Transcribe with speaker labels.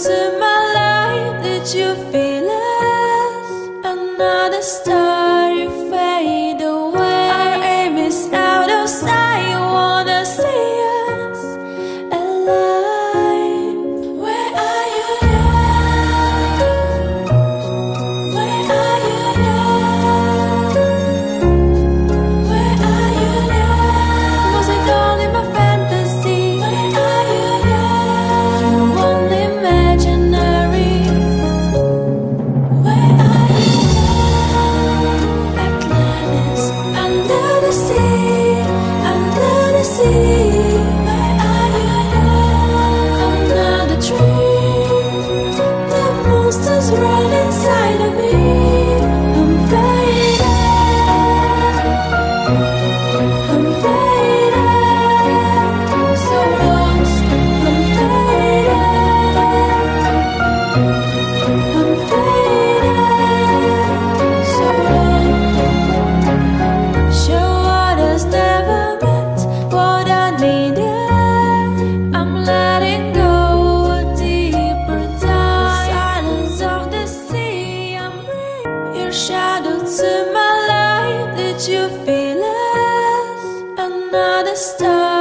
Speaker 1: to my life. Did you feel us? Another star, you fade away. Our aim is out of sight. You wanna see us alive. Where are you now? Where are you now? Where are you now? Was it all in my fantasy? Where are you now? You only imaginary. Where are you now? Atlantis, under the sea, under the sea. Where are you now? Another dream. The monsters run inside of me. I'm faded. I'm faded. So lost. I'm faded. I'm faded. So lost. Show what us never meant, what I needed. I'm letting go a deeper dive. Silence of the sea, I'm breathing. Your shadow to my light. Did you feel us? Another star.